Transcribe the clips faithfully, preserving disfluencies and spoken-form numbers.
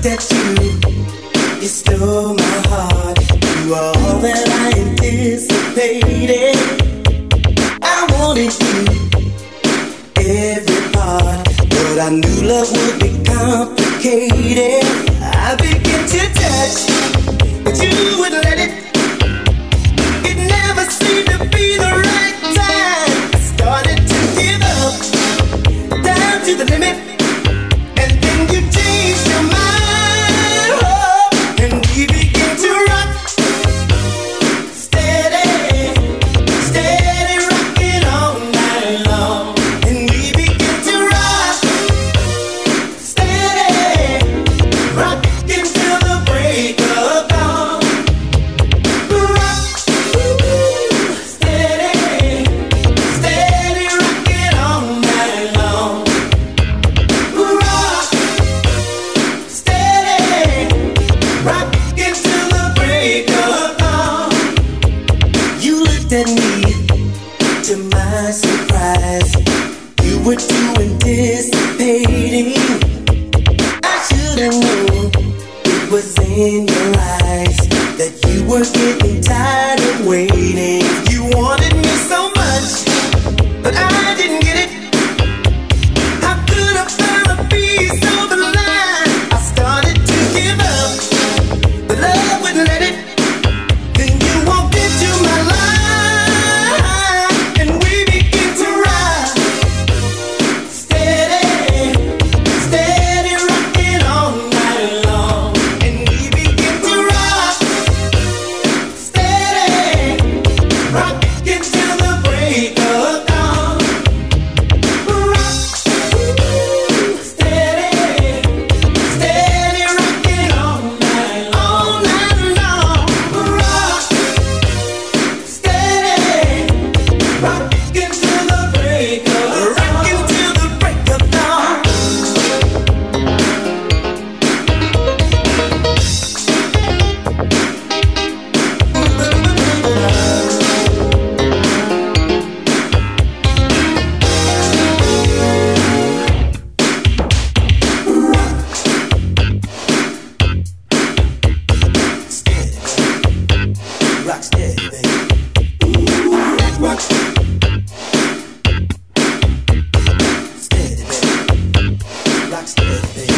at you, you stole my heart. You are all that I anticipated. I wanted you, every part, but I knew love would be complicated. I began to touch, but you wouldn't let it. It never seemed to be the right time. I started to give up, down to the limit. You changed your mind, oh, and we began to rock, steady, steady rocking all night long. And we began to rock, steady, rocking till the break of dawn. Rock, steady, steady rocking all night long. Rock. Rockin' till the break of dawn. You looked at me, to my surprise. You were too anticipating. I should have known it was in your eyes that you were getting tired of waiting. You wanted me so much, but I didn't get it. How could I find a piece of the line? I started to give up, but love wouldn't let it. Then you walked into my life, and we began to ride, steady, steady rocking all night long. And we began to rock, steady, rocking till the break of dawn. Rock, steady, steady rocking all night long. All night long. Rock, steady, rocking till the break of dawn. Rocking till the break of dawn. Rock steady, baby. Rock, rock. Steady, baby. Rock steady, baby.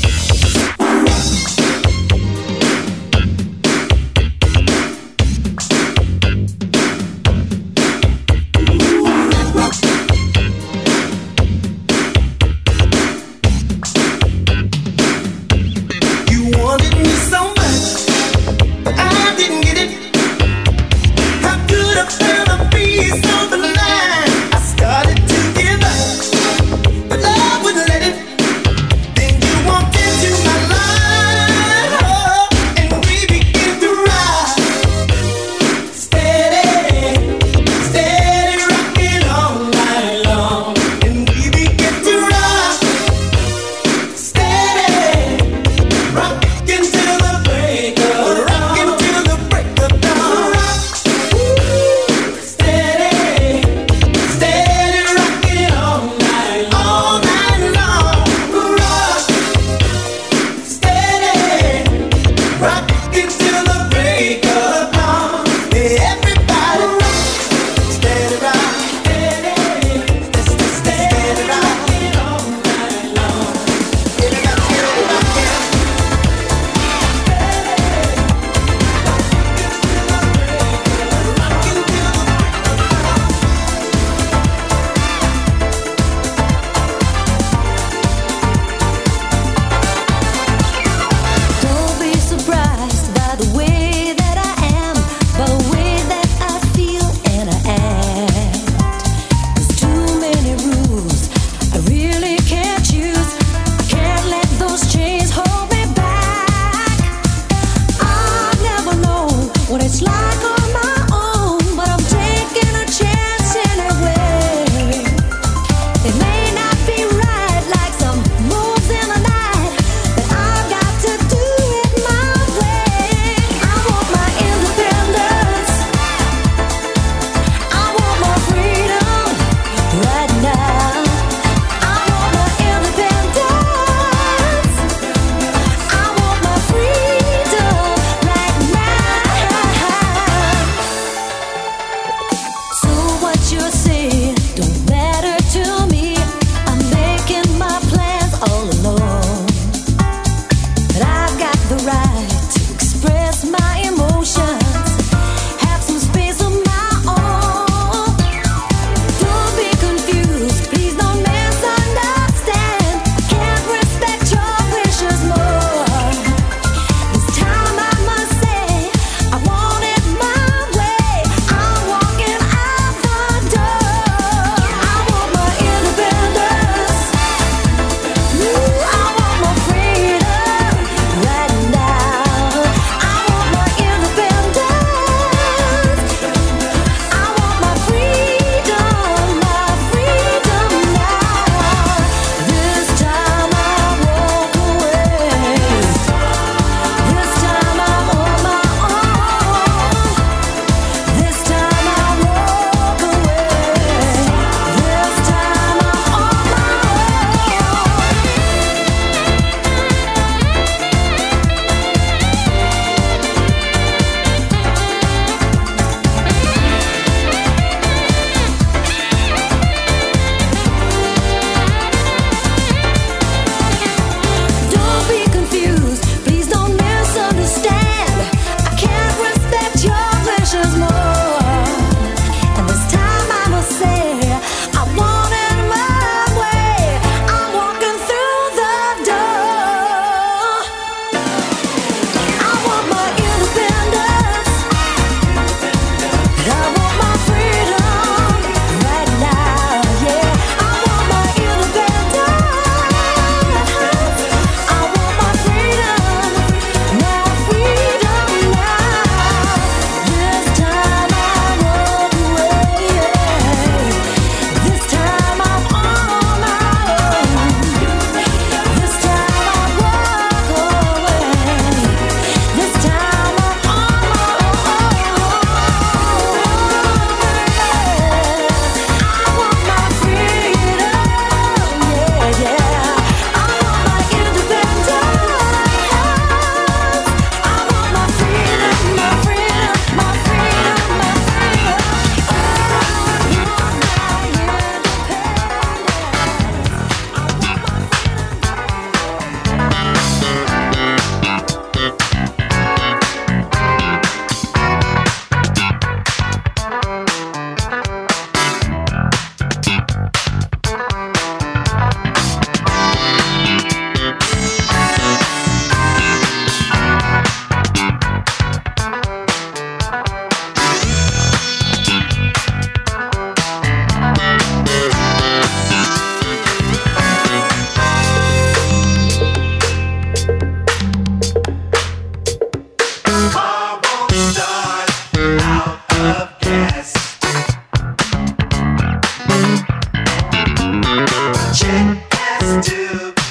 You wanted me so much, but I didn't get it. How could I find a piece of the line? I started to give up, but love wouldn't let it. Then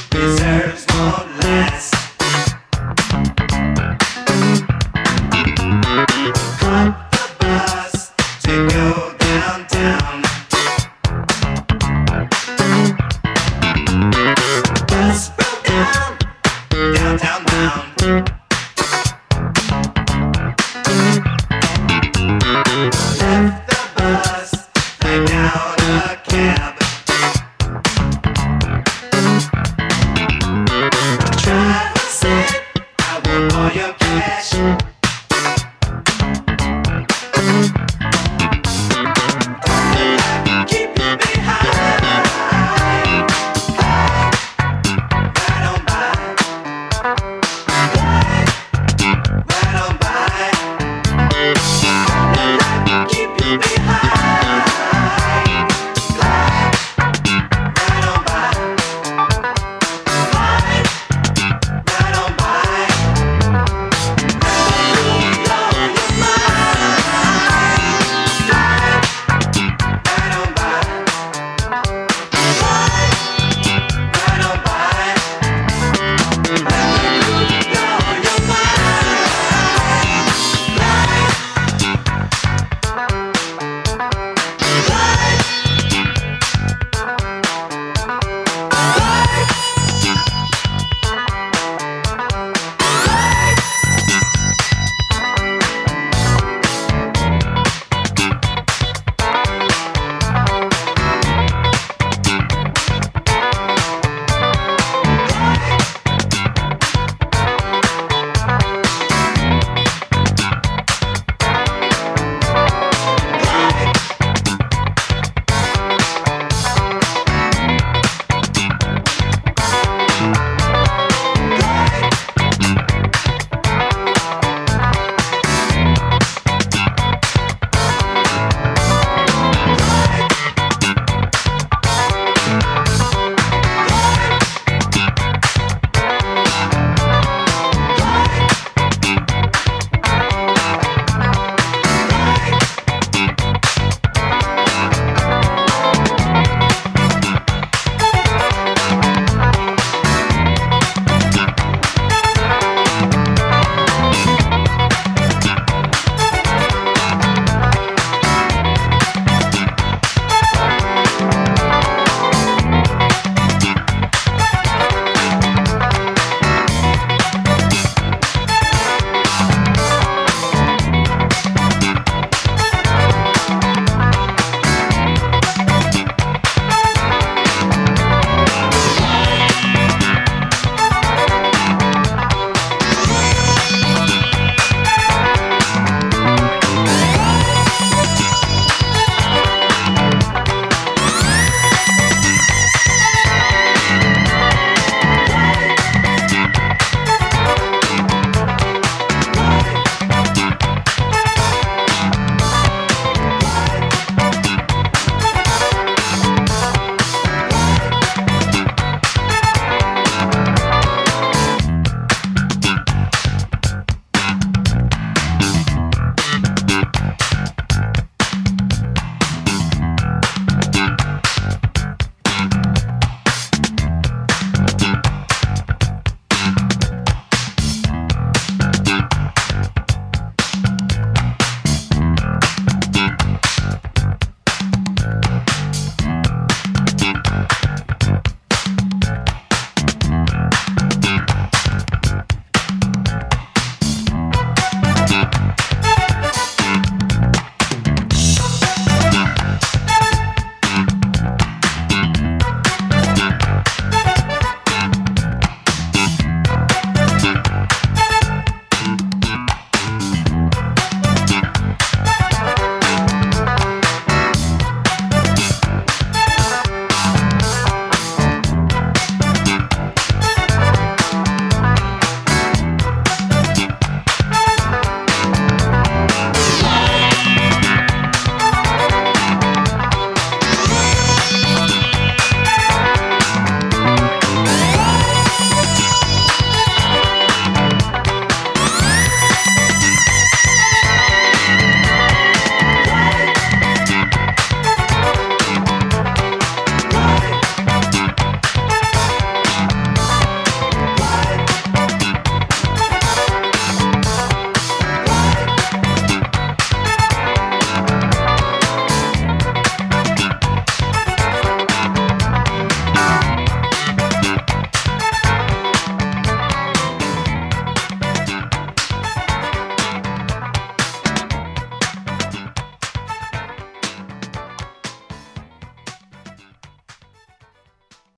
deserves more